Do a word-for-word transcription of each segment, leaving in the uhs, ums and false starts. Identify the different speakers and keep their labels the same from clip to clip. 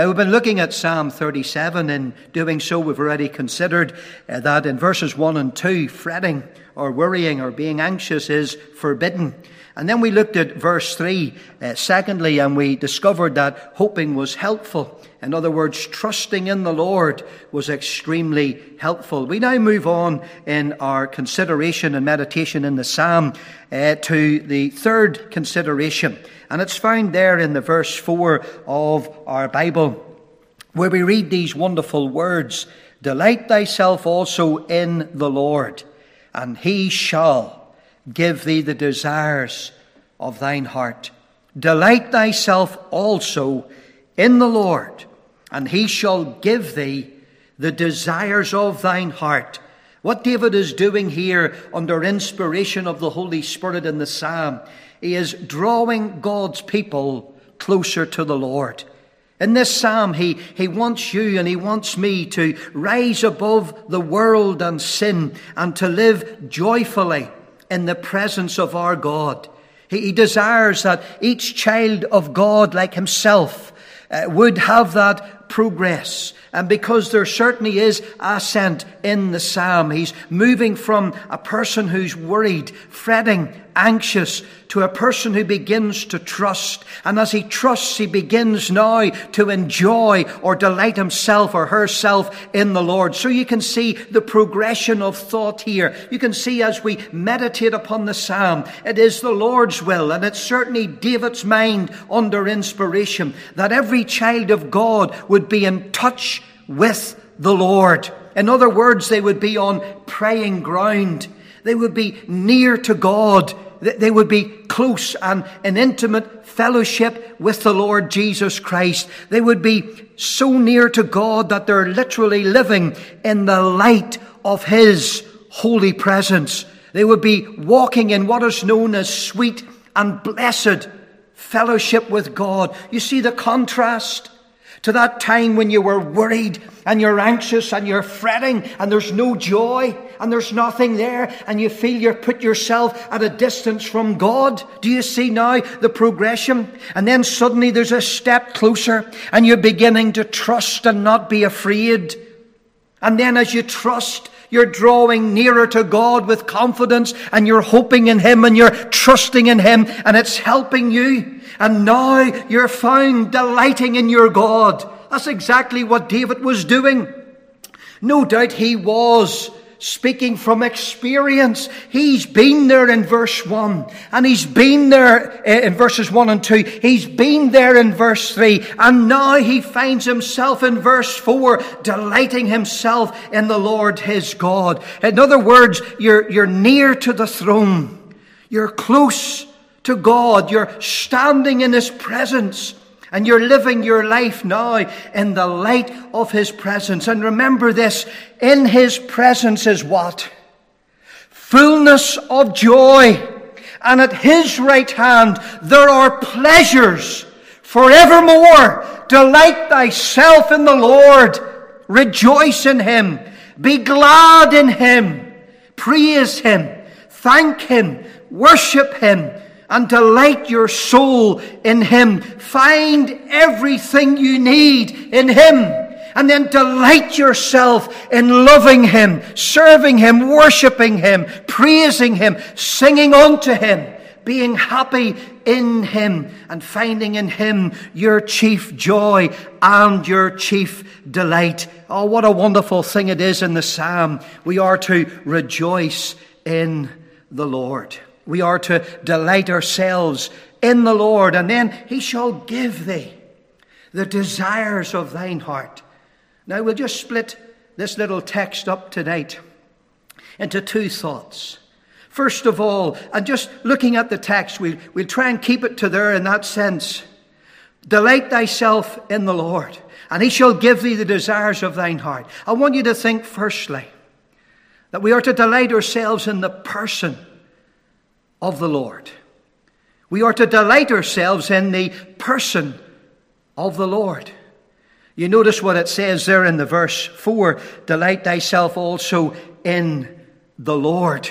Speaker 1: We've been looking at Psalm thirty-seven. In doing so, we've already considered uh, that in verses one and two, fretting or worrying or being anxious is forbidden. And then we looked at verse three, uh, secondly, and we discovered that hoping was helpful. In other words, trusting in the Lord was extremely helpful. We now move on in our consideration and meditation in the Psalm uh, to the third consideration. And it's found there in the verse four of our Bible, where we read these wonderful words, "Delight thyself also in the Lord, and he shall give thee the desires of thine heart." Delight thyself also in the Lord, and he shall give thee the desires of thine heart. What David is doing here under inspiration of the Holy Spirit in the Psalm, he is drawing God's people closer to the Lord. In this psalm, he, he wants you and he wants me to rise above the world and sin and to live joyfully in the presence of our God. He, he desires that each child of God, like himself, uh, would have that progress. And because there certainly is ascent in the psalm, he's moving from a person who's worried, fretting, anxious, to a person who begins to trust. And as he trusts, he begins now to enjoy or delight himself or herself in the Lord. So you can see the progression of thought here. You can see as we meditate upon the psalm, it is the Lord's will, and it's certainly David's mind under inspiration, that every child of God would be in touch with the Lord. In other words, they would be on praying ground. They would be near to God. They would be close and in intimate fellowship with the Lord Jesus Christ. They would be so near to God that they're literally living in the light of His holy presence. They would be walking in what is known as sweet and blessed fellowship with God. You see the contrast to that time when you were worried and you're anxious and you're fretting and there's no joy and there's nothing there and you feel you've put yourself at a distance from God. Do you see now the progression? And then suddenly there's a step closer and you're beginning to trust and not be afraid. And then as you trust, you're drawing nearer to God with confidence and you're hoping in Him and you're trusting in Him and it's helping you. And now you're found delighting in your God. That's exactly what David was doing. No doubt he was speaking from experience. He's been there in verse one. And he's been there in verses one and two. He's been there in verse three. And now he finds himself in verse four, delighting himself in the Lord his God. In other words, you're, you're near to the throne. You're close to God. You're standing in His presence. And you're living your life now in the light of His presence. And remember this, in His presence is what? Fullness of joy. And at His right hand there are pleasures forevermore. Delight thyself in the Lord. Rejoice in Him. Be glad in Him. Praise Him. Thank Him. Worship Him. And delight your soul in Him. Find everything you need in Him. And then delight yourself in loving Him, serving Him, worshipping Him, praising Him, singing unto Him, being happy in Him, and finding in Him your chief joy and your chief delight. Oh, what a wonderful thing it is in the psalm. We are to rejoice in the Lord. We are to delight ourselves in the Lord, and then He shall give thee the desires of thine heart. Now we'll just split this little text up tonight into two thoughts. First of all, and just looking at the text, we'll, we'll try and keep it to there in that sense. Delight thyself in the Lord, and He shall give thee the desires of thine heart. I want you to think firstly that we are to delight ourselves in the person of the Lord. We are to delight ourselves in the person of the Lord. You notice what it says there in the verse four, delight thyself also in the Lord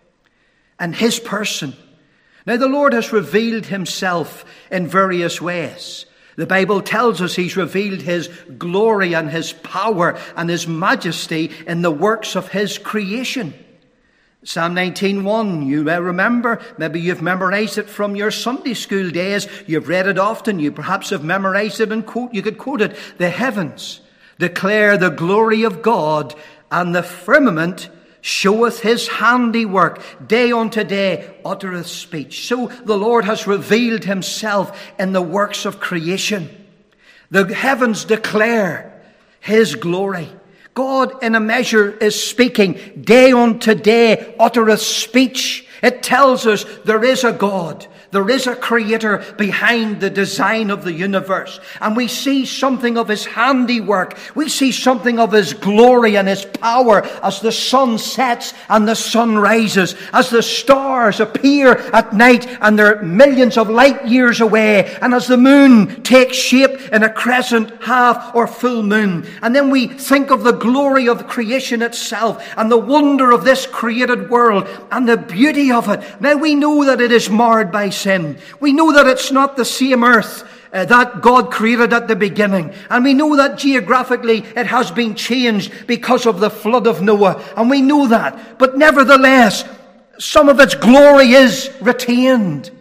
Speaker 1: and His person. Now the Lord has revealed Himself in various ways. The Bible tells us he's revealed his glory and his power and his majesty in the works of his creation. Psalm nineteen one, you may remember, maybe you've memorized it from your Sunday school days. You've read it often. You perhaps have memorized it and quote, you could quote it. The heavens declare the glory of God, and the firmament showeth his handiwork. Day unto day uttereth speech. So the Lord has revealed himself in the works of creation. The heavens declare his glory. God in a measure is speaking. Day unto day uttereth speech. It tells us there is a God. There is a creator behind the design of the universe. And we see something of his handiwork. We see something of his glory and his power as the sun sets and the sun rises, as the stars appear at night and they're millions of light years away, and as the moon takes shape in a crescent, half or full moon. And then we think of the glory of creation itself and the wonder of this created world and the beauty of it. Now we know that it is marred by sin. We know that it's not the same earth uh, that God created at the beginning. And we know that geographically it has been changed because of the flood of Noah. And we know that. But nevertheless, some of its glory is retained.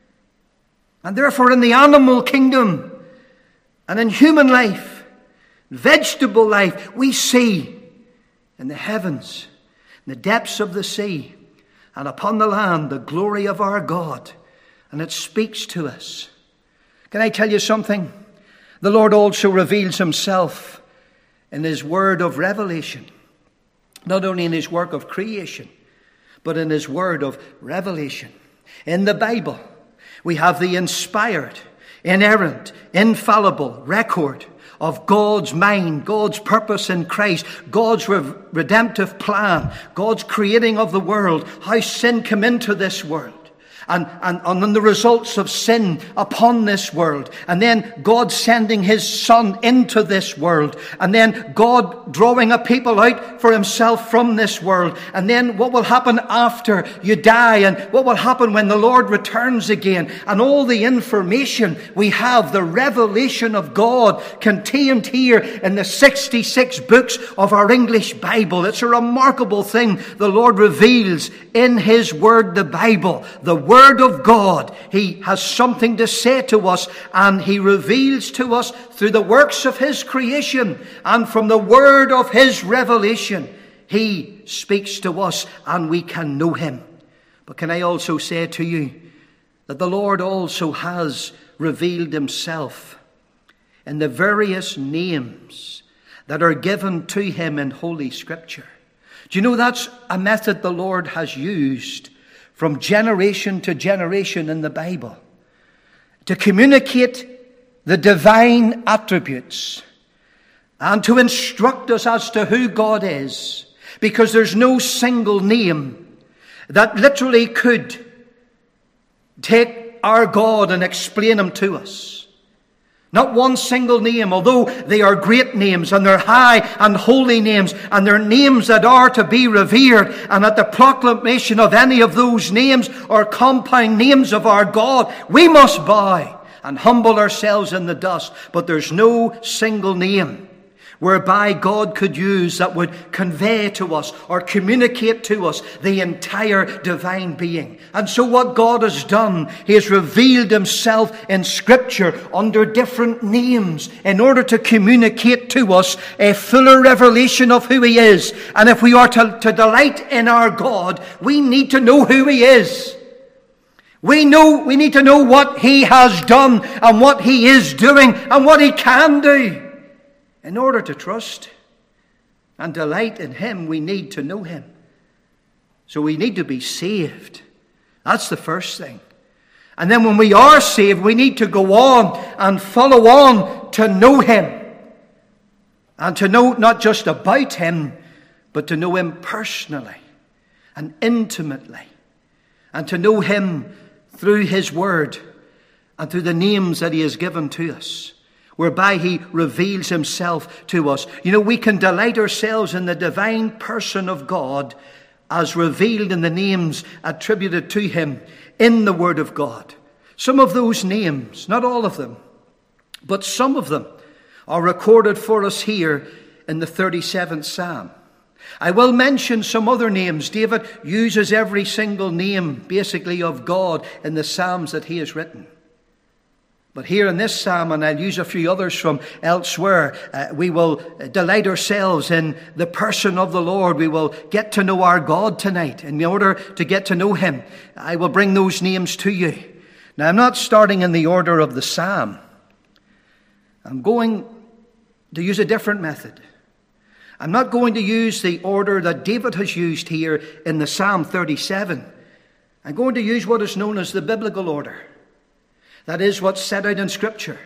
Speaker 1: And therefore in the animal kingdom and in human life, vegetable life, we see in the heavens, in the depths of the sea, and upon the land, the glory of our God. And it speaks to us. Can I tell you something? The Lord also reveals himself in his word of revelation. Not only in his work of creation, but in his word of revelation. In the Bible, we have the inspired, inerrant, infallible record of God's mind, God's purpose in Christ, God's re- redemptive plan, God's creating of the world, how sin came into this world. And, and, and then the results of sin upon this world. And then God sending his Son into this world. And then God drawing a people out for himself from this world. And then what will happen after you die. And what will happen when the Lord returns again. And all the information we have, the revelation of God contained here in the sixty-six books of our English Bible. It's a remarkable thing the Lord reveals in his word, the Bible. The word Word of God. He has something to say to us, and he reveals to us through the works of his creation and from the word of his revelation. He speaks to us and we can know him. But can I also say to you that the Lord also has revealed himself in the various names that are given to him in Holy Scripture. Do you know that's a method the Lord has used from generation to generation in the Bible, to communicate the divine attributes and to instruct us as to who God is, because there's no single name that literally could take our God and explain him to us. Not one single name, although they are great names and they're high and holy names and they're names that are to be revered, and at the proclamation of any of those names or compound names of our God, we must bow and humble ourselves in the dust. But there's no single name whereby God could use that would convey to us or communicate to us the entire divine being. And so what God has done, he has revealed himself in Scripture under different names in order to communicate to us a fuller revelation of who he is. And if we are to, to delight in our God, we need to know who he is. We know, we need to know what he has done and what he is doing and what he can do. In order to trust and delight in him, we need to know him. So we need to be saved. That's the first thing. And then when we are saved, we need to go on and follow on to know him. And to know not just about him, but to know him personally and intimately. And to know him through his word and through the names that he has given to us, whereby he reveals himself to us. You know, we can delight ourselves in the divine person of God as revealed in the names attributed to him in the Word of God. Some of those names, not all of them, But some of them are recorded for us here in the thirty-seventh Psalm. I will mention some other names. David uses every single name, basically, of God in the Psalms that he has written. But here in this Psalm, and I'll use a few others from elsewhere, uh, we will delight ourselves in the person of the Lord. We will get to know our God tonight. In order to get to know him, I will bring those names to you. Now, I'm not starting in the order of the Psalm. I'm going to use a different method. I'm not going to use the order that David has used here in the Psalm thirty-seven. I'm going to use what is known as the biblical order. That is what's set out in Scripture.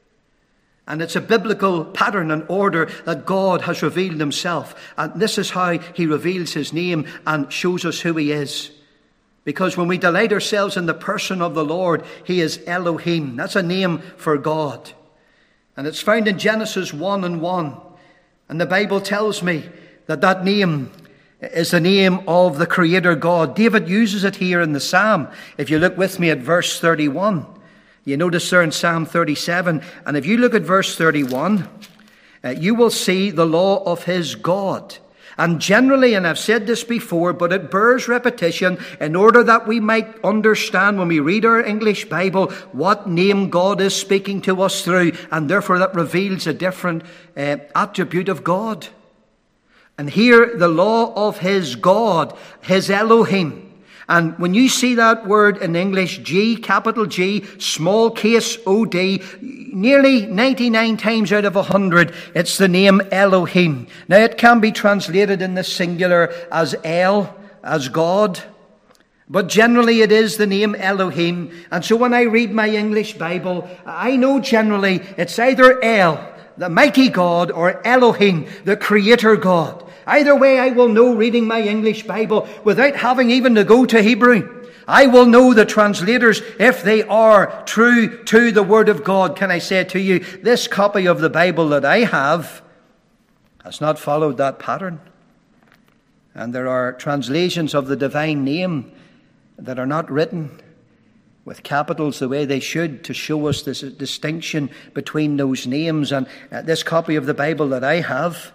Speaker 1: And it's a biblical pattern and order that God has revealed himself. And this is how he reveals his name and shows us who he is. Because when we delight ourselves in the person of the Lord, he is Elohim. That's a name for God. And it's found in Genesis one and one. And the Bible tells me that that name is the name of the Creator God. David uses it here in the Psalm. If you look with me at verse thirty-one, you notice there in Psalm thirty-seven, and if you look at verse thirty-one, uh, you will see the law of his God. And generally, and I've said this before, but it bears repetition in order that we might understand when we read our English Bible what name God is speaking to us through, and therefore that reveals a different uh, attribute of God. And here, the law of his God, his Elohim. And when you see that word in English, G, capital G, small case O D, nearly ninety-nine times out of one hundred, it's the name Elohim. Now, it can be translated in the singular as El, as God. But generally it is the name Elohim. And so when I read my English Bible, I know generally it's either El, the mighty God, or Elohim, the Creator God. Either way, I will know reading my English Bible without having even to go to Hebrew. I will know the translators if they are true to the Word of God. Can I say to you, this copy of the Bible that I have has not followed that pattern. And there are translations of the divine name that are not written with capitals the way they should to show us this distinction between those names. And uh, this copy of the Bible that I have,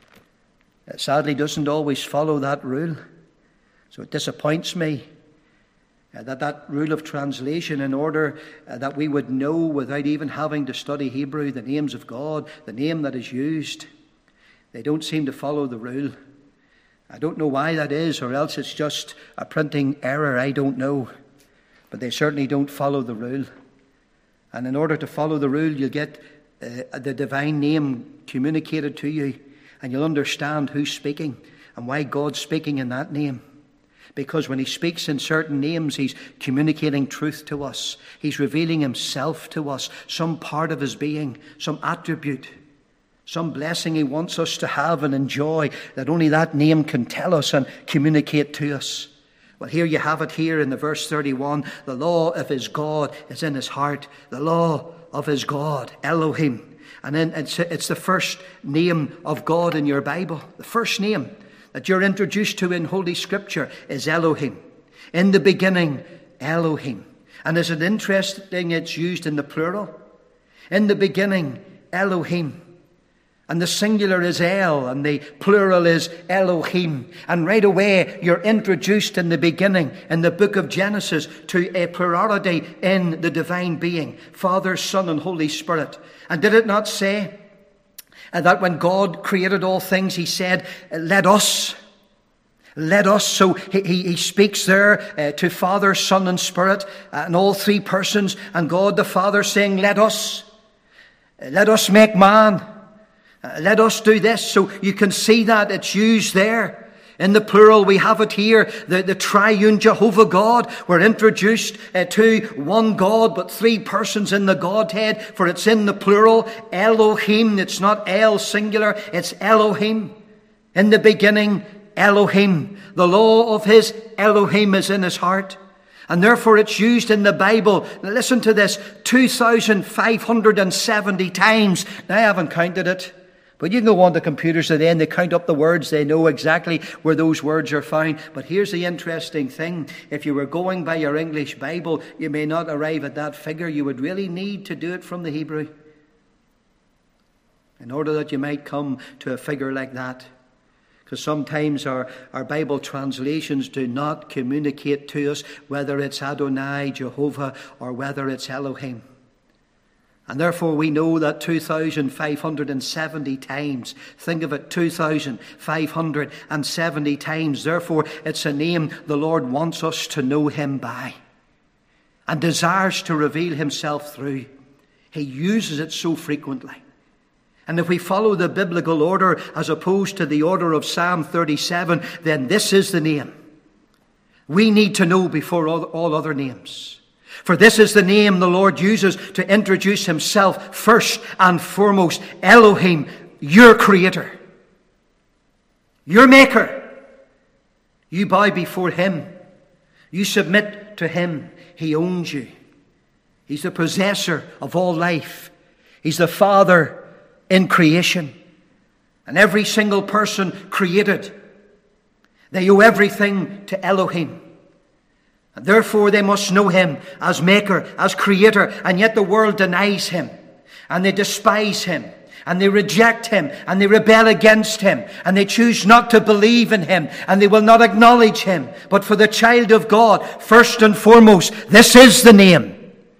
Speaker 1: it sadly doesn't always follow that rule. So it disappoints me uh, that that rule of translation, in order uh, that we would know without even having to study Hebrew the names of God, the name that is used, they don't seem to follow the rule. I don't know why that is, or else it's just a printing error. I don't know. But they certainly don't follow the rule. And in order to follow the rule, you'll get uh, the divine name communicated to you. And you'll understand who's speaking and why God's speaking in that name. Because when he speaks in certain names, he's communicating truth to us. He's revealing himself to us, some part of his being, some attribute, some blessing he wants us to have and enjoy that only that name can tell us and communicate to us. Well, here you have it here in the verse thirty-one. The law of his God is in his heart. The law of his God, Elohim. And then it's, it's the first name of God in your Bible. The first name that you're introduced to in Holy Scripture is Elohim. In the beginning, Elohim. And is it interesting it's used in the plural? In the beginning, Elohim. And the singular is El, and the plural is Elohim. And right away, you're introduced in the beginning, in the book of Genesis, to a plurality in the divine being, Father, Son, and Holy Spirit. And did it not say that when God created all things, he said, let us, let us. So he, he, he speaks there uh, to Father, Son, and Spirit, uh, and all three persons, and God the Father saying, let us, let us make man. Uh, let us do this. So you can see that it's used there. In the plural, we have it here. The, the triune Jehovah God. We're introduced uh, to one God, but three persons in the Godhead. For it's in the plural. Elohim. It's not El singular. It's Elohim. In the beginning, Elohim. The law of his Elohim is in his heart. And therefore it's used in the Bible. Now listen to this. two thousand five hundred seventy times. Now I haven't counted it. But you can go on to computers today and they count up the words. They know exactly where those words are found. But here's the interesting thing. If you were going by your English Bible, you may not arrive at that figure. You would really need to do it from the Hebrew. in order that you might come to a figure like that. Because sometimes our, our Bible translations do not communicate to us whether it's Adonai, Jehovah, or whether it's Elohim. And therefore we know that two thousand five hundred seventy times, think of it, two thousand five hundred seventy times, therefore it's a name the Lord wants us to know him by and desires to reveal himself through. He uses it so frequently. And if we follow the biblical order as opposed to the order of Psalm thirty-seven, then this is the name we need to know before all, all other names. For this is the name the Lord uses to introduce himself first and foremost. Elohim, your creator, your maker. You bow before him. You submit to him. He owns you. He's the possessor of all life. He's the Father in creation. And every single person created, they owe everything to Elohim. And therefore they must know him as maker, as creator, and yet the world denies him, and they despise him, and they reject him, and they rebel against him, and they choose not to believe in him, and they will not acknowledge him. But for the child of God, first and foremost, this is the name.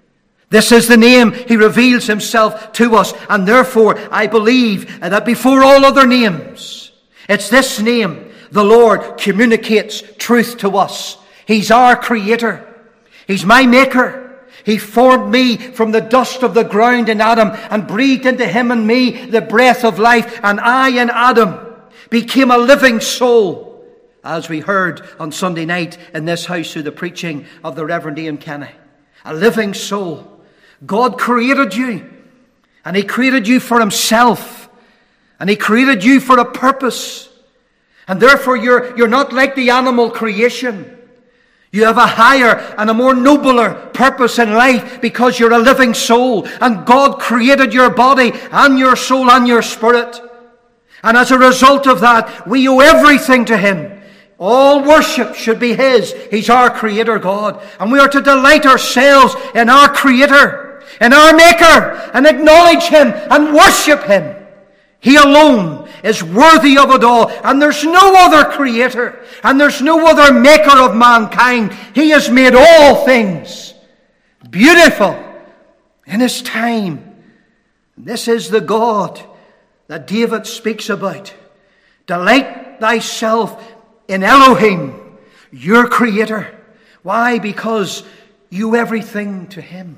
Speaker 1: This is the name he reveals himself to us, and therefore I believe that before all other names, it's this name the Lord communicates truth to us. He's our creator. He's my maker. He formed me from the dust of the ground in Adam and breathed into him and me the breath of life. And I in Adam became a living soul, as we heard on Sunday night in this house through the preaching of the Reverend Ian Kenny. A living soul. God created you. And he created you for himself. And he created you for a purpose. And therefore you're, you're not like the animal creation. You have a higher and a more nobler purpose in life because you're a living soul. And God created your body and your soul and your spirit. And as a result of that, we owe everything to him. All worship should be his. He's our creator God. And we are to delight ourselves in our creator, in our maker, and acknowledge him and worship him. He alone is worthy of it all. And there's no other creator. And there's no other maker of mankind. He has made all things beautiful in his time. This is the God that David speaks about. Delight thyself in Elohim, your creator. Why? Because you owe everything to him.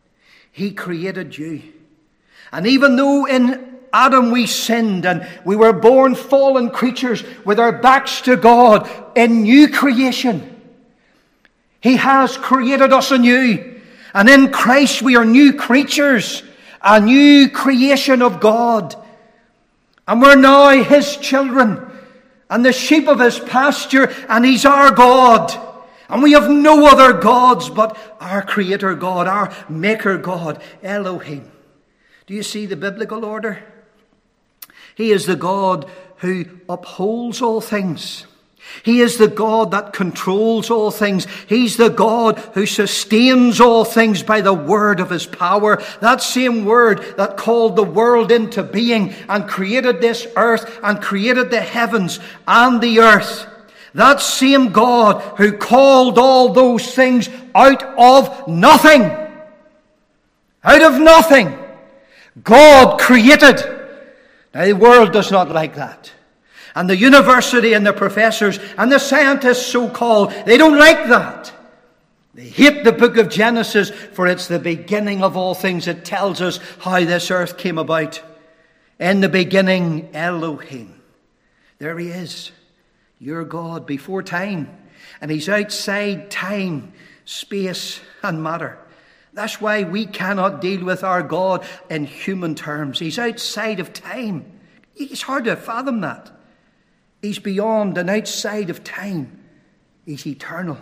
Speaker 1: He created you. And even though in Adam we sinned and we were born fallen creatures with our backs to God in new creation, he has created us anew. And in Christ we are new creatures, a new creation of God. And we're now his children and the sheep of his pasture, and he's our God. And we have no other gods but our creator God, our maker God, Elohim. Do you see the biblical order? He is the God who upholds all things. He is the God that controls all things. He's the God who sustains all things by the word of his power. That same word that called the world into being and created this earth and created the heavens and the earth. That same God who called all those things out of nothing. Out of nothing. God created. Now, the world does not like that. And the university and the professors and the scientists, so-called, they don't like that. They hate the book of Genesis, for it's the beginning of all things. It tells us how this earth came about. In the beginning, Elohim. There he is, your God, before time. And he's outside time, space, and matter. That's why we cannot deal with our God in human terms. He's outside of time. It's hard to fathom that. He's beyond and outside of time. He's eternal.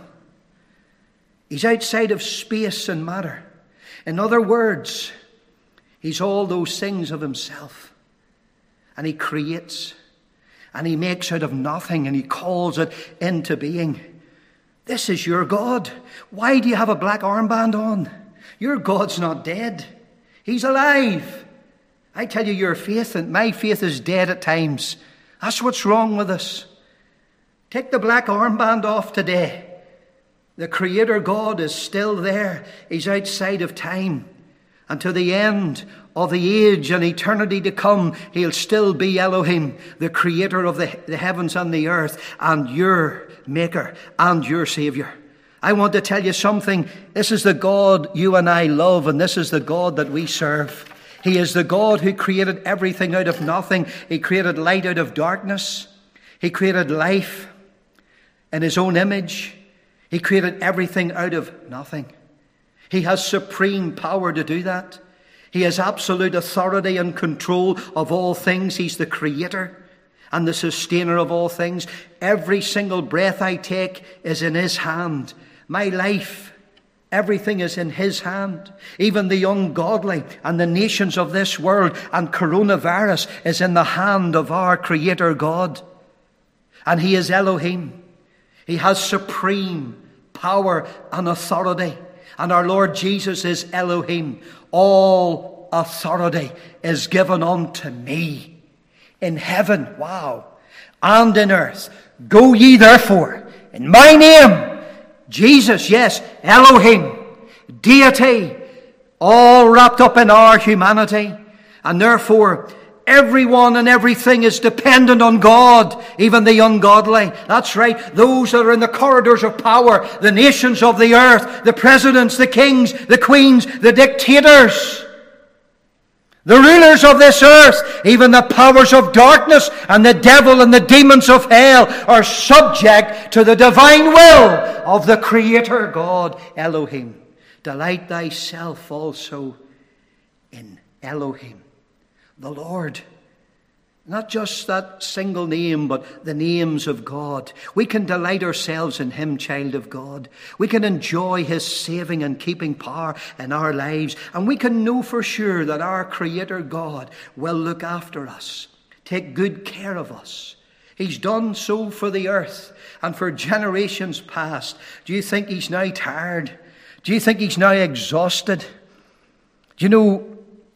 Speaker 1: He's outside of space and matter. In other words, he's all those things of himself. And he creates. And he makes out of nothing. And he calls it into being. This is your God. Why do you have a black armband on? Your God's not dead. He's alive. I tell you, your faith and my faith is dead at times. That's what's wrong with us. Take the black armband off today. The Creator God is still there. He's outside of time. And to the end of the age and eternity to come, He'll still be Elohim, the Creator of the, the heavens and the earth, and your Maker and your Saviour. I want to tell you something. This is the God you and I love, and this is the God that we serve. He is the God who created everything out of nothing. He created light out of darkness. He created life in His own image. He created everything out of nothing. He has supreme power to do that. He has absolute authority and control of all things. He's the Creator and the sustainer of all things. Every single breath I take is in His hand. My life, everything is in His hand. Even the ungodly and the nations of this world and coronavirus is in the hand of our Creator God. And He is Elohim. He has supreme power and authority. And our Lord Jesus is Elohim. All authority is given unto me in heaven, wow, and in earth. Go ye therefore in my name. Jesus, yes, Elohim, deity, all wrapped up in our humanity. And therefore, everyone and everything is dependent on God, even the ungodly. That's right. Those that are in the corridors of power, the nations of the earth, the presidents, the kings, the queens, the dictators, the rulers of this earth, even the powers of darkness and the devil and the demons of hell are subject to the divine will of the Creator God, Elohim. Delight thyself also in Elohim, the Lord. Not just that single name, but the names of God. We can delight ourselves in Him, child of God. We can enjoy His saving and keeping power in our lives. And we can know for sure that our Creator God will look after us, take good care of us. He's done so for the earth and for generations past. Do you think He's now tired? Do you think He's now exhausted? Do you know,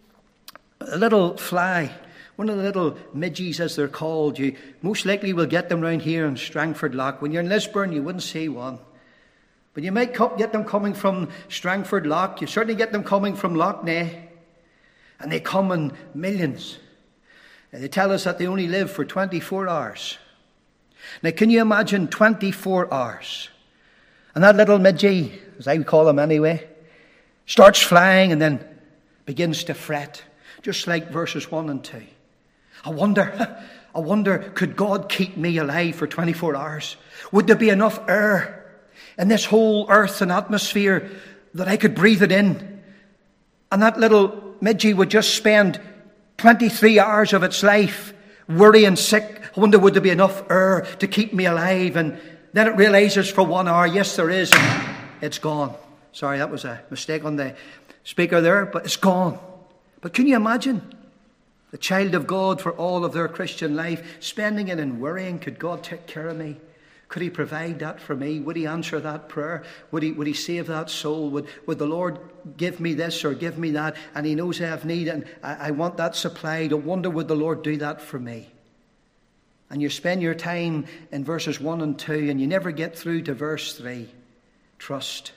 Speaker 1: a little fly, one of the little midges as they're called, you most likely will get them round here in Strangford Lough. When you're in Lisburn, you wouldn't see one. But you might get them coming from Strangford Lough. You certainly get them coming from Lough Neagh. And they come in millions. And they tell us that they only live for twenty-four hours. Now, can you imagine twenty-four hours? And that little midgie, as I call him anyway, starts flying and then begins to fret. Just like verses one and two. I wonder, I wonder, could God keep me alive for twenty-four hours? Would there be enough air in this whole earth and atmosphere that I could breathe it in? And that little midgie would just spend twenty-three hours of its life worrying sick. I wonder, would there be enough air to keep me alive? And then it realizes for one hour, yes, there is, and it's gone. Sorry, that was a mistake on the speaker there, but it's gone. But can you imagine the child of God for all of their Christian life, spending it in worrying, could God take care of me? Could He provide that for me? Would He answer that prayer? Would He, would he save that soul? Would, would the Lord give me this or give me that? And He knows I have need and I, I want that supplied. I wonder, would the Lord do that for me? And you spend your time in verses one and two and you never get through to verse three. Trust.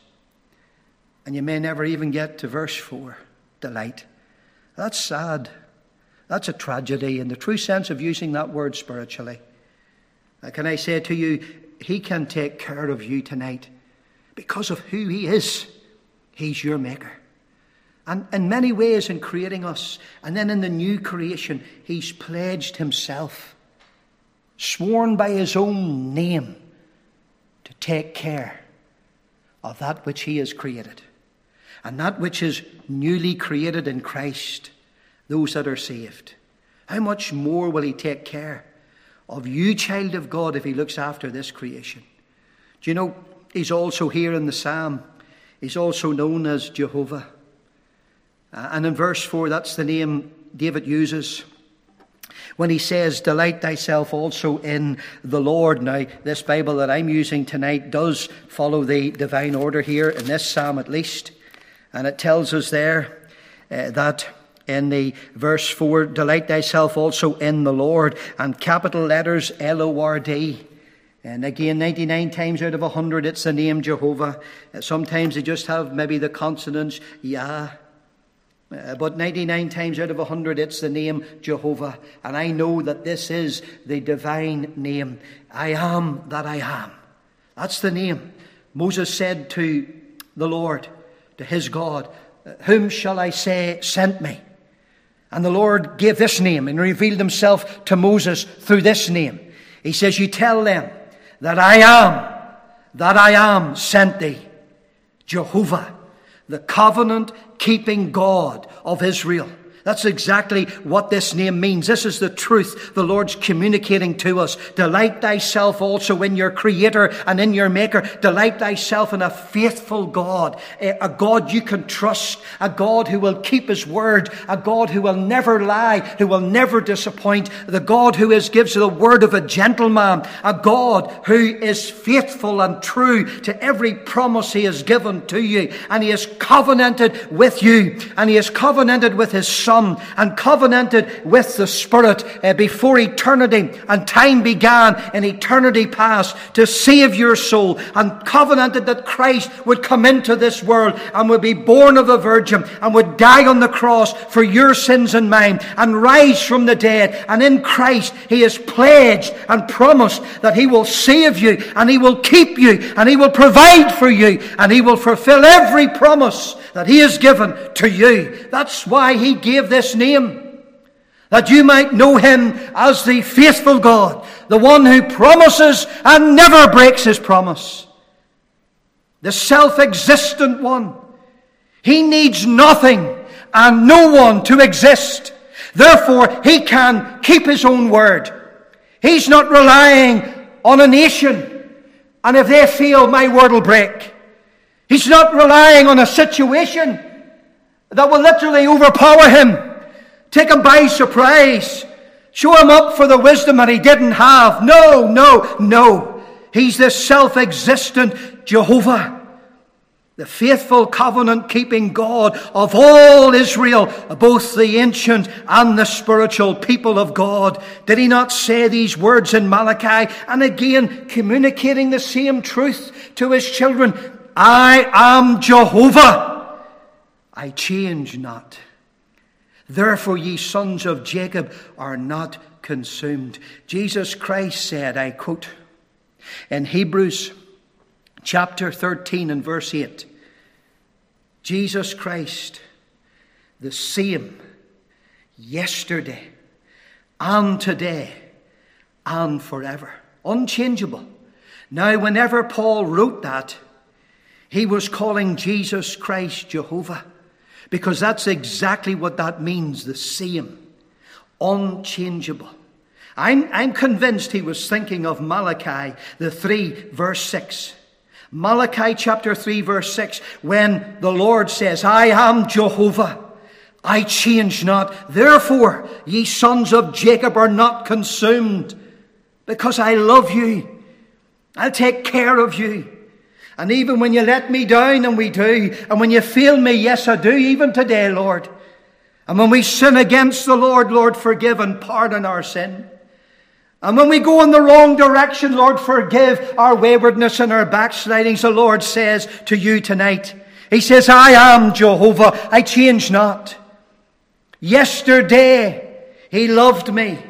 Speaker 1: And you may never even get to verse four. Delight. That's sad. That's a tragedy in the true sense of using that word spiritually. Now, can I say to you, He can take care of you tonight because of who He is. He's your Maker. And in many ways in creating us, and then in the new creation, He's pledged Himself, sworn by His own name, to take care of that which He has created. And that which is newly created in Christ, those that are saved. How much more will He take care of you, child of God, if He looks after this creation? Do you know, He's also here in the Psalm, He's also known as Jehovah. Uh, and in verse four, that's the name David uses when he says, delight thyself also in the Lord. Now, this Bible that I'm using tonight does follow the divine order here, in this psalm at least. And it tells us there uh, that in the verse four, delight thyself also in the Lord, and capital letters L O R D. And again, ninety-nine times out of one hundred, it's the name Jehovah. Sometimes they just have maybe the consonants Yah. Uh, but ninety-nine times out of one hundred, it's the name Jehovah. And I know that this is the divine name. I am that I am. That's the name. Moses said to the Lord, to his God, whom shall I say sent me? And the Lord gave this name and revealed himself to Moses through this name. He says, you tell them that I am, that I am sent thee. Jehovah, the covenant-keeping God of Israel. That's exactly what this name means. This is the truth the Lord's communicating to us. Delight thyself also in your Creator and in your Maker. Delight thyself in a faithful God, a God you can trust, a God who will keep his word, a God who will never lie, who will never disappoint, the God who is, gives the word of a gentleman, a God who is faithful and true to every promise he has given to you. And he has covenanted with you, and he has covenanted with his Son, and covenanted with the Spirit uh, before eternity and time began in eternity past to save your soul, and covenanted that Christ would come into this world and would be born of a virgin and would die on the cross for your sins and mine and rise from the dead. And in Christ he has pledged and promised that he will save you, and he will keep you, and he will provide for you, and he will fulfill every promise that he has given to you. That's why he gave this name, that you might know him as the faithful God, the one who promises and never breaks his promise, the self-existent one. He needs nothing and no one to exist. Therefore, he can keep his own word. He's not relying on a nation, and if they fail, my word will break. He's not relying on a situation that will literally overpower him, take him by surprise, show him up for the wisdom that he didn't have. No, no, no. He's the self-existent Jehovah, the faithful covenant-keeping God of all Israel, both the ancient and the spiritual people of God. Did he not say these words in Malachi? And again, communicating the same truth to his children. I am Jehovah, I change not. Therefore ye sons of Jacob are not consumed. Jesus Christ said, I quote, in Hebrews chapter thirteen and verse eight, Jesus Christ, the same yesterday and today and forever. Unchangeable. Now, whenever Paul wrote that, he was calling Jesus Christ Jehovah, because that's exactly what that means, the same, unchangeable. I'm, I'm convinced he was thinking of Malachi, the three, verse six. Malachi chapter three, verse six, when the Lord says, I am Jehovah, I change not. Therefore, ye sons of Jacob are not consumed, because I love you. I'll take care of you. And even when you let me down, and we do, and when you fail me, yes I do, even today, Lord. And when we sin against the Lord, Lord, forgive and pardon our sin. And when we go in the wrong direction, Lord, forgive our waywardness and our backslidings. The Lord says to you tonight, he says, I am Jehovah, I change not. Yesterday, he loved me.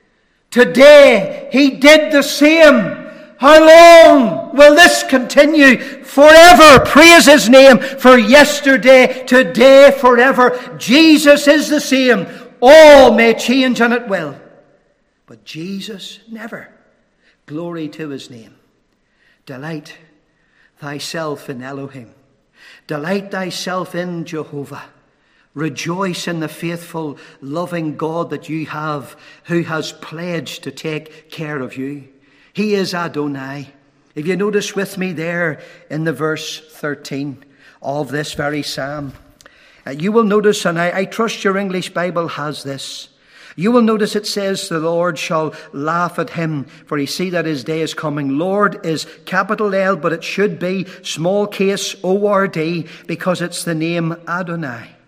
Speaker 1: Today, he did the same. How long will this continue? Forever. Praise his name. For yesterday, today, forever. Jesus is the same. All may change, and it will. But Jesus never. Glory to his name. Delight thyself in Elohim. Delight thyself in Jehovah. Rejoice in the faithful, loving God that you have, who has pledged to take care of you. He is Adonai. If you notice with me there in the verse thirteen of this very psalm, uh, you will notice, and I, I trust your English Bible has this, you will notice it says, the Lord shall laugh at him, for he see that his day is coming. Lord is capital L, but it should be small case O R D, because it's the name Adonai.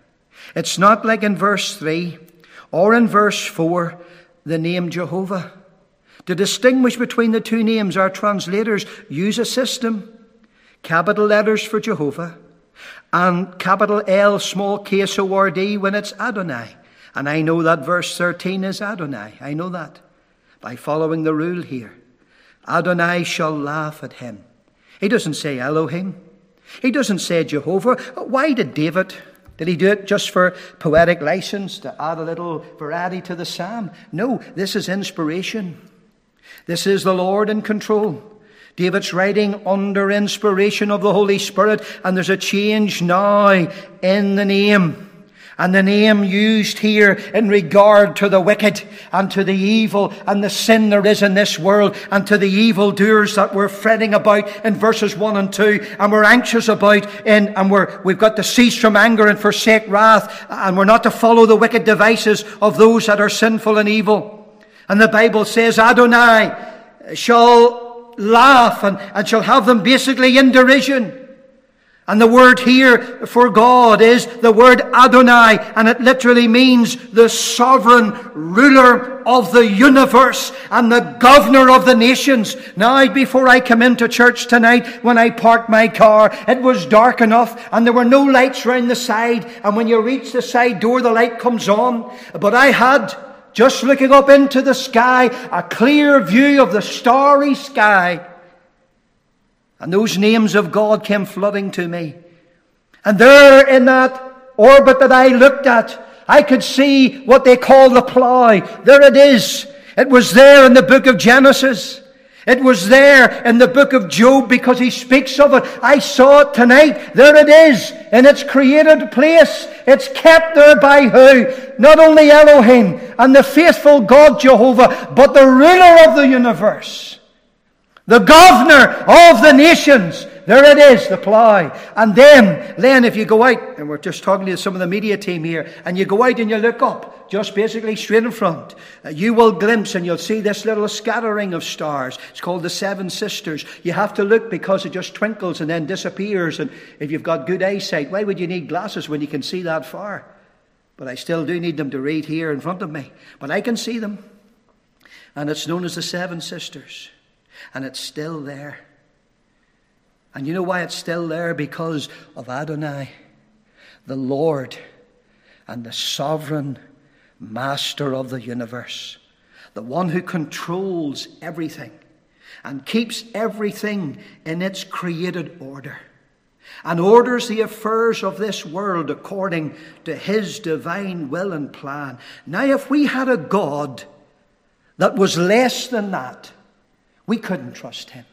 Speaker 1: It's not like in verse three or in verse four, the name Jehovah. To distinguish between the two names, our translators use a system. Capital letters for Jehovah and capital L, small k, S O R D when it's Adonai. And I know that verse thirteen is Adonai. I know that by following the rule here. Adonai shall laugh at him. He doesn't say Elohim. He doesn't say Jehovah. Why did David? Did he do it just for poetic license to add a little variety to the psalm? No, this is inspiration. This is the Lord in control. David's writing under inspiration of the Holy Spirit, and there's a change now in the name. And the name used here in regard to the wicked and to the evil and the sin there is in this world and to the evildoers that we're fretting about in verses one and two and we're anxious about in, and we're, we've got to cease from anger and forsake wrath, and we're not to follow the wicked devices of those that are sinful and evil. And the Bible says Adonai shall laugh and, and shall have them basically in derision. And the word here for God is the word Adonai, and it literally means the sovereign ruler of the universe and the governor of the nations. Now, before I come into church tonight, when I parked my car, it was dark enough and there were no lights round the side. And when you reach the side door, the light comes on. But I had, just looking up into the sky, a clear view of the starry sky. And those names of God came flooding to me. And there in that orbit that I looked at, I could see what they call the plough. There it is. It was there in the book of Genesis. It was there in the book of Job because he speaks of it. I saw it tonight. There it is in its created place. It's kept there by who? Not only Elohim and the faithful God Jehovah, but the ruler of the universe. The governor of the nations. There it is, the plough. And then, then if you go out, and we're just talking to some of the media team here, and you go out and you look up, just basically straight in front, uh, you will glimpse and you'll see this little scattering of stars. It's called the Seven Sisters. You have to look because it just twinkles and then disappears. And if you've got good eyesight, why would you need glasses when you can see that far? But I still do need them to read here in front of me. But I can see them. And it's known as the Seven Sisters. And it's still there. And you know why it's still there? Because of Adonai, the Lord and the sovereign master of the universe. The one who controls everything and keeps everything in its created order. And orders the affairs of this world according to his divine will and plan. Now, if we had a God that was less than that, we couldn't trust him.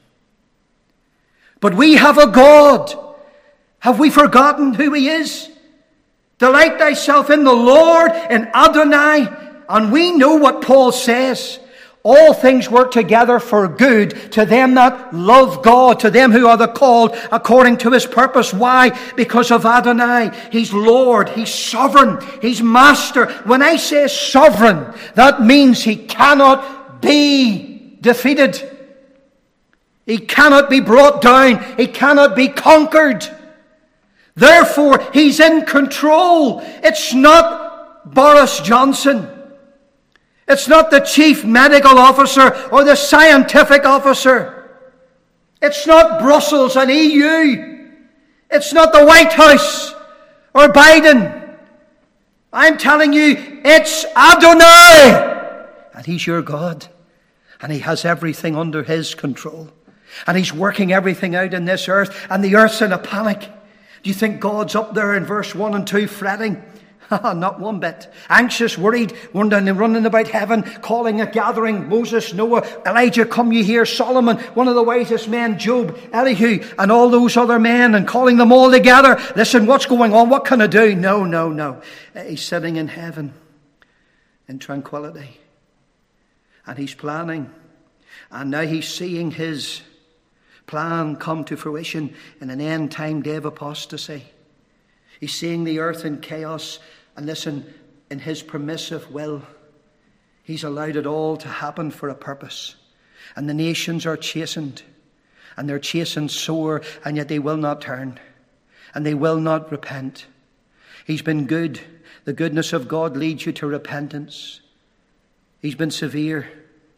Speaker 1: But we have a God. Have we forgotten who he is? Delight thyself in the Lord, in Adonai. And we know what Paul says. All things work together for good to them that love God, to them who are the called according to his purpose. Why? Because of Adonai. He's Lord. He's sovereign. He's master. When I say sovereign, that means he cannot be defeated. He cannot be brought down. He cannot be conquered. Therefore, he's in control. It's not Boris Johnson. It's not the chief medical officer or the scientific officer. It's not Brussels and E U. It's not the White House or Biden. I'm telling you, it's Adonai. And he's your God. And he has everything under his control. And he's working everything out in this earth. And the earth's in a panic. Do you think God's up there in verse one and two fretting? Not one bit. Anxious, worried, wondering, running about heaven, calling a gathering. Moses, Noah, Elijah, come ye here. Solomon, one of the wisest men, Job, Elihu, and all those other men, and calling them all together. Listen, what's going on? What can I do? No, no, no. He's sitting in heaven in tranquility. And he's planning. And now he's seeing his plan come to fruition in an end-time day of apostasy. He's seeing the earth in chaos, and listen, in his permissive will, he's allowed it all to happen for a purpose. And the nations are chastened, and they're chastened sore, and yet they will not turn, and they will not repent. He's been good, The goodness of God leads you to repentance. He's been severe.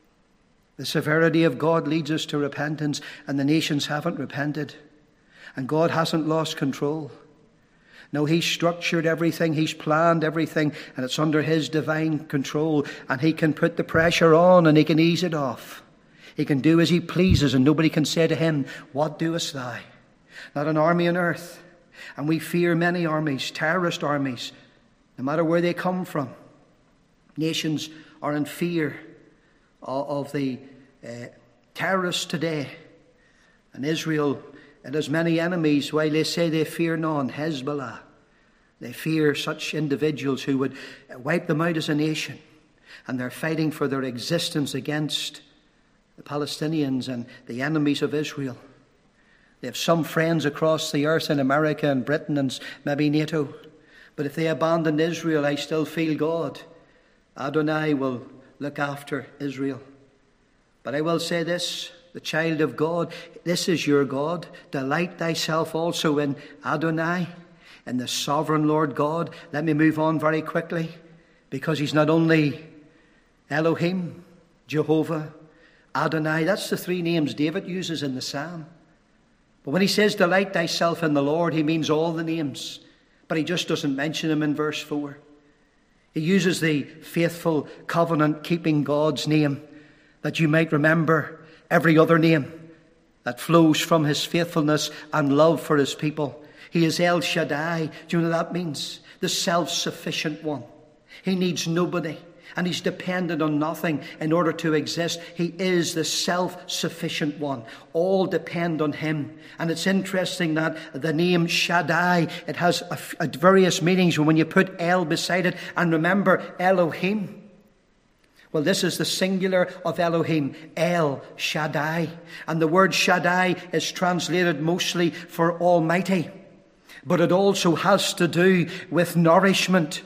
Speaker 1: The severity of God leads us to repentance, and the nations haven't repented. And God hasn't lost control. No, He's structured everything, He's planned everything, and it's under His divine control. And He can put the pressure on and He can ease it off. He can do as He pleases, and nobody can say to Him, "What doest thou?" Not an army on earth. And we fear many armies, terrorist armies, no matter where they come from. Nations are in fear of the uh, terrorists today. And Israel, it has many enemies, while they say they fear none. Hezbollah. They fear such individuals who would wipe them out as a nation. And they're fighting for their existence against the Palestinians and the enemies of Israel. They have some friends across the earth in America and Britain and maybe NATO. But if they abandon Israel, I still feel God, Adonai, will look after Israel. But I will say this, the child of God, this is your God. Delight thyself also in Adonai, in the sovereign Lord God. Let me move on very quickly, because He's not only Elohim, Jehovah, Adonai. That's the three names David uses in the psalm. But when he says delight thyself in the Lord, he means all the names. But he just doesn't mention them in verse four. He uses the faithful covenant-keeping God's name, that you might remember every other name that flows from His faithfulness and love for His people. He is El Shaddai. Do you know what that means? The self-sufficient one. He needs nobody, and He's dependent on nothing in order to exist. He is the self-sufficient one. All depend on Him. And it's interesting that the name Shaddai, it has a, a various meanings when you put El beside it. And remember, Elohim. Well, this is the singular of Elohim, El Shaddai. And the word Shaddai is translated mostly for Almighty. But it also has to do with nourishment.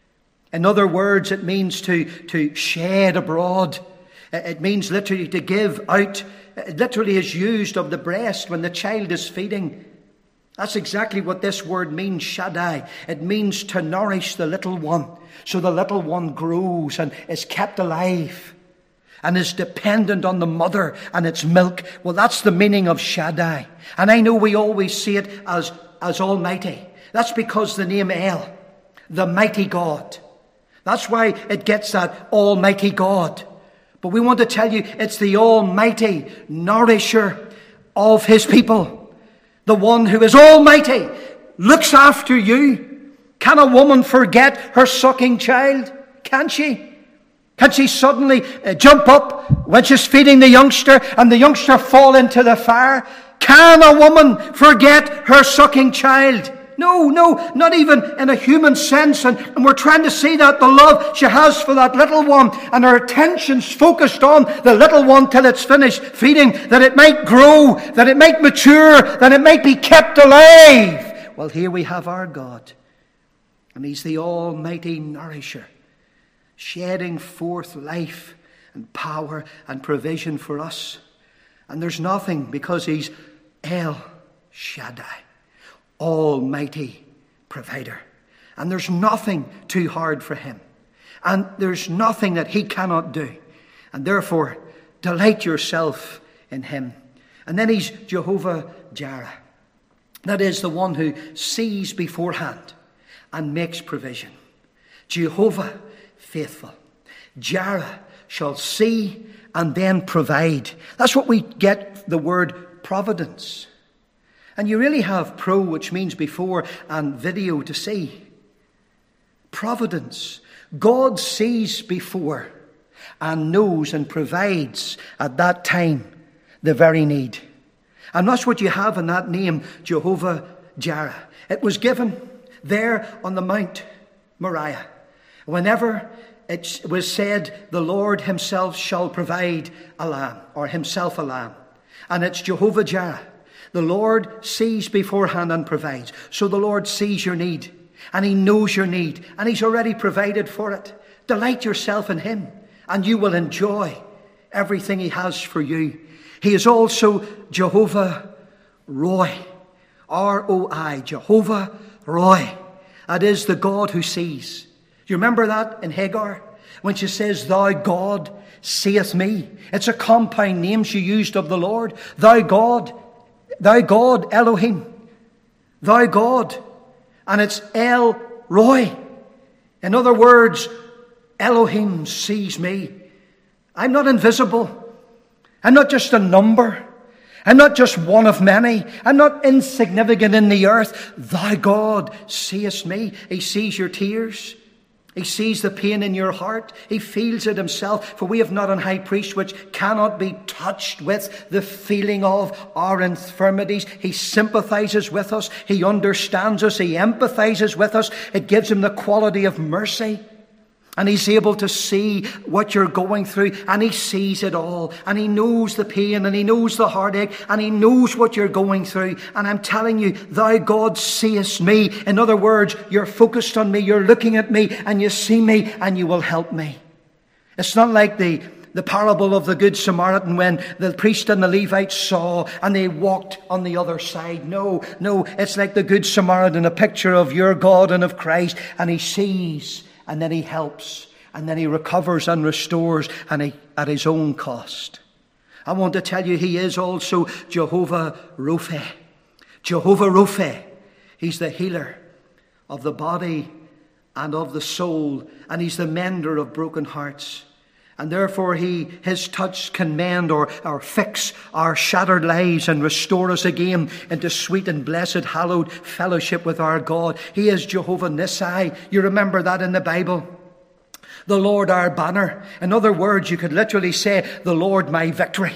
Speaker 1: In other words, it means to, to shed abroad. It means literally to give out. It literally is used of the breast when the child is feeding. That's exactly what this word means, Shaddai. It means to nourish the little one, so the little one grows and is kept alive and is dependent on the mother and its milk. Well, that's the meaning of Shaddai. And I know we always see it as, as Almighty. That's because the name El, the mighty God. That's why it gets that Almighty God. But we want to tell you it's the Almighty nourisher of His people. The one who is Almighty looks after you. Can a woman forget her sucking child? Can she? Can she suddenly uh, jump up when she's feeding the youngster and the youngster fall into the fire? Can a woman forget her sucking child? No, no, not even in a human sense. And, and we're trying to see that the love she has for that little one, and her attention's focused on the little one till it's finished feeding, that it might grow, that it might mature, that it might be kept alive. Well, here we have our God, and He's the Almighty nourisher, shedding forth life and power and provision for us. And there's nothing, because He's El Shaddai, Almighty provider. And there's nothing too hard for Him. And there's nothing that He cannot do. And therefore, delight yourself in Him. And then He's Jehovah Jireh. That is the one who sees beforehand and makes provision. Jehovah faithful. Jireh shall see and then provide. That's what we get the word providence. And you really have pro, which means before, and video to see. Providence. God sees before and knows and provides at that time the very need. And that's what you have in that name, Jehovah Jireh. It was given there on the Mount Moriah. Whenever it was said, the Lord Himself shall provide a lamb, or Himself a lamb. And it's Jehovah Jireh. The Lord sees beforehand and provides. So the Lord sees your need, and He knows your need, and He's already provided for it. Delight yourself in Him, and you will enjoy everything He has for you. He is also Jehovah Roi, R O I, Jehovah Roi. That is the God who sees. You remember that in Hagar? When she says, Thou God seest me. It's a compound name she used of the Lord. Thou God. Thou God, Elohim. Thou God. And it's El Roi. In other words, Elohim sees me. I'm not invisible. I'm not just a number. I'm not just one of many. I'm not insignificant in the earth. Thou God seest me. He sees your tears. He sees the pain in your heart. He feels it himself. For we have not an high priest which cannot be touched with the feeling of our infirmities. He sympathizes with us. He understands us. He empathizes with us. It gives him the quality of mercy. And he's able to see what you're going through. And he sees it all. And he knows the pain. And he knows the heartache. And he knows what you're going through. And I'm telling you, Thou God seest me. In other words, you're focused on me. You're looking at me. And you see me. And you will help me. It's not like the, the parable of the Good Samaritan when the priest and the Levite saw and they walked on the other side. No, no. It's like the Good Samaritan, a picture of your God and of Christ. And he sees. And then he helps, and then he recovers and restores, and he, at his own cost. I want to tell you, he is also Jehovah Rophe. Jehovah Rophe. He's the healer of the body and of the soul, and he's the mender of broken hearts. And therefore he, his touch can mend or, or fix our shattered lives and restore us again into sweet and blessed hallowed fellowship with our God. He is Jehovah Nissi. You remember that in the Bible. The Lord our banner. In other words, you could literally say, the Lord my victory.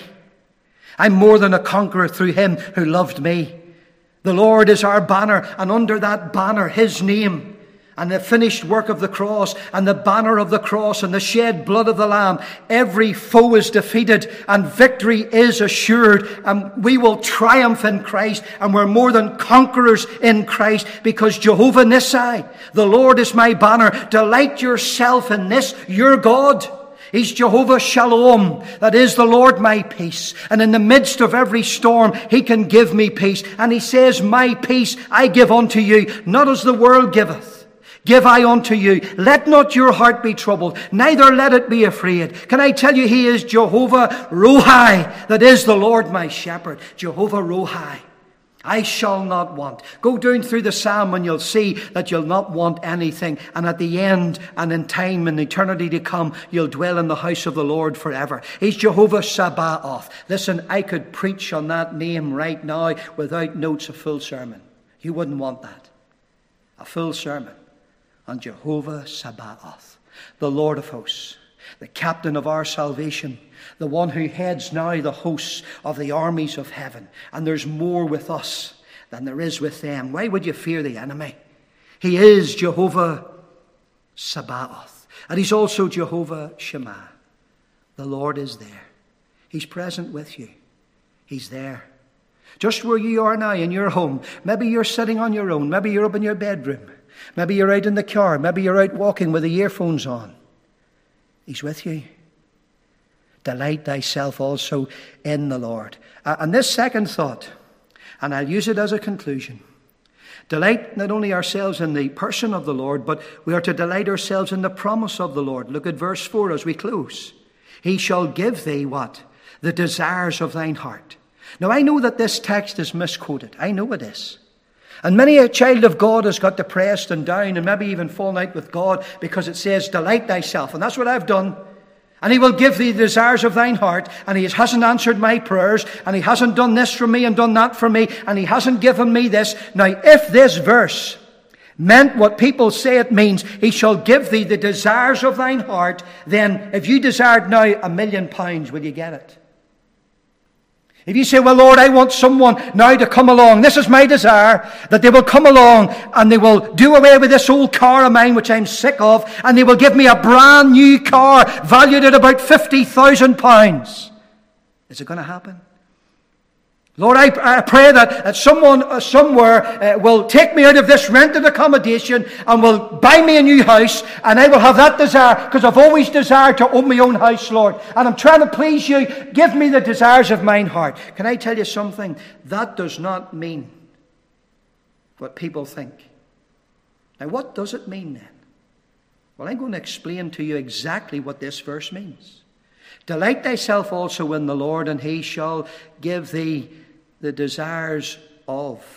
Speaker 1: I'm more than a conqueror through him who loved me. The Lord is our banner, and under that banner, his name, and the finished work of the cross, and the banner of the cross, and the shed blood of the Lamb, every foe is defeated, and victory is assured, and we will triumph in Christ, and we're more than conquerors in Christ, because Jehovah Nissi, the Lord is my banner. Delight yourself in this, your God. He's Jehovah Shalom, that is the Lord my peace. And in the midst of every storm, he can give me peace. And he says, my peace I give unto you, not as the world giveth. Give I unto you. Let not your heart be troubled, neither let it be afraid. Can I tell you, he is Jehovah Rohi, that is the Lord my shepherd. Jehovah Rohi. I shall not want. Go down through the psalm and you'll see that you'll not want anything. And at the end and in time and eternity to come, you'll dwell in the house of the Lord forever. He's Jehovah Sabaoth. Listen, I could preach on that name right now without notes, a full sermon. You wouldn't want that. A full sermon on Jehovah Sabaoth, the Lord of hosts, the captain of our salvation, the one who heads now the hosts of the armies of heaven. And there's more with us than there is with them. Why would you fear the enemy? He is Jehovah Sabaoth. And he's also Jehovah Shammah. The Lord is there. He's present with you. He's there. Just where you are now in your home. Maybe you're sitting on your own. Maybe you're up in your bedroom. Maybe you're out in the car. Maybe you're out walking with the earphones on. He's with you. Delight thyself also in the Lord. Uh, and this second thought, and I'll use it as a conclusion. Delight not only ourselves in the person of the Lord, but we are to delight ourselves in the promise of the Lord. Look at verse four as we close. He shall give thee what? The desires of thine heart. Now I know that this text is misquoted. I know it is. And many a child of God has got depressed and down and maybe even fallen out with God because it says, delight thyself. And that's what I've done. And he will give thee the desires of thine heart. And he hasn't answered my prayers. And he hasn't done this for me and done that for me. And he hasn't given me this. Now, if this verse meant what people say it means, he shall give thee the desires of thine heart, then if you desired now a million pounds, will you get it? If you say, well, Lord, I want someone now to come along. This is my desire, that they will come along and they will do away with this old car of mine, which I'm sick of, and they will give me a brand new car valued at about fifty thousand pounds. Is it going to happen? Lord, I, I pray that, that someone uh, somewhere uh, will take me out of this rented accommodation and will buy me a new house, and I will have that desire because I've always desired to own my own house, Lord. And I'm trying to please you. Give me the desires of mine heart. Can I tell you something? That does not mean what people think. Now, what does it mean then? Well, I'm going to explain to you exactly what this verse means. Delight thyself also in the Lord, and he shall give thee the desires of.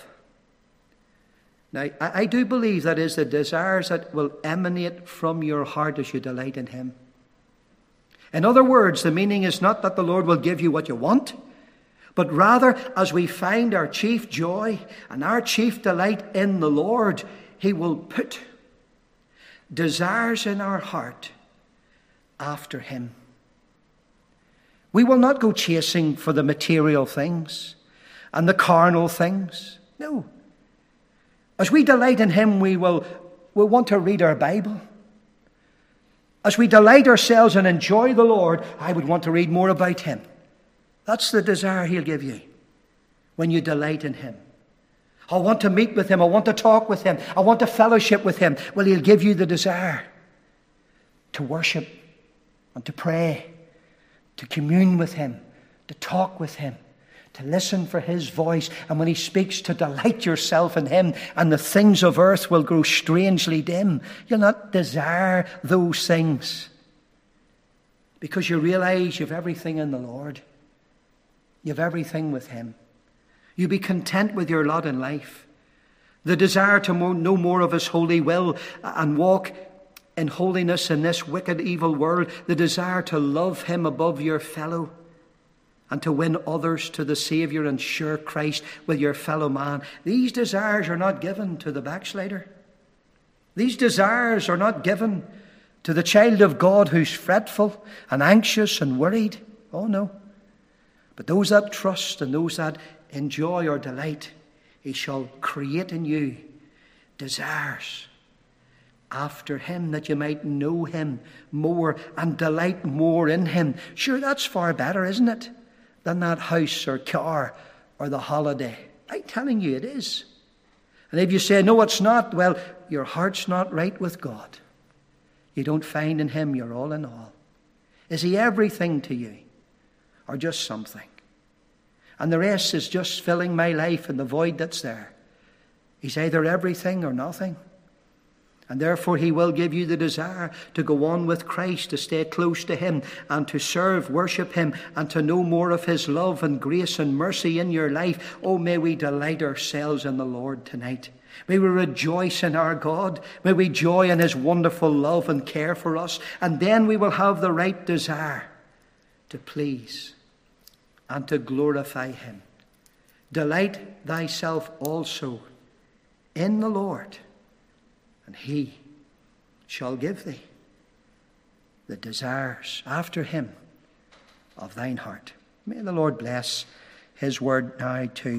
Speaker 1: Now, I do believe that is the desires that will emanate from your heart as you delight in him. In other words, the meaning is not that the Lord will give you what you want, but rather, as we find our chief joy and our chief delight in the Lord, he will put desires in our heart after him. We will not go chasing for the material things and the carnal things. No. As we delight in him, we will we'll want to read our Bible. As we delight ourselves and enjoy the Lord, I would want to read more about him. That's the desire he'll give you when you delight in him. I want to meet with him. I want to talk with him. I want to fellowship with him. Well, he'll give you the desire to worship and to pray, to commune with him, to talk with him, to listen for his voice. And when he speaks, to delight yourself in him, and the things of earth will grow strangely dim. You'll not desire those things because you realize you've everything in the Lord. You've everything with him. You be content with your lot in life. The desire to know more of his holy will and walk in holiness in this wicked, evil world. The desire to love him above your fellow and to win others to the Saviour and share Christ with your fellow man. These desires are not given to the backslider. These desires are not given to the child of God who's fretful and anxious and worried. Oh no. But those that trust and those that enjoy or delight, he shall create in you desires after him, that you might know him more and delight more in him. Sure, that's far better, isn't it, than that house or car or the holiday. I'm telling you, it is. And if you say, no, it's not, well, your heart's not right with God. You don't find in him your all in all. Is he everything to you, or just something? And the rest is just filling my life and the void that's there. He's either everything or nothing. And therefore he will give you the desire to go on with Christ, to stay close to him and to serve, worship him, and to know more of his love and grace and mercy in your life. Oh, may we delight ourselves in the Lord tonight. May we rejoice in our God. May we joy in his wonderful love and care for us. And then we will have the right desire to please and to glorify him. Delight thyself also in the Lord, and he shall give thee the desires after him of thine heart. May the Lord bless his word now to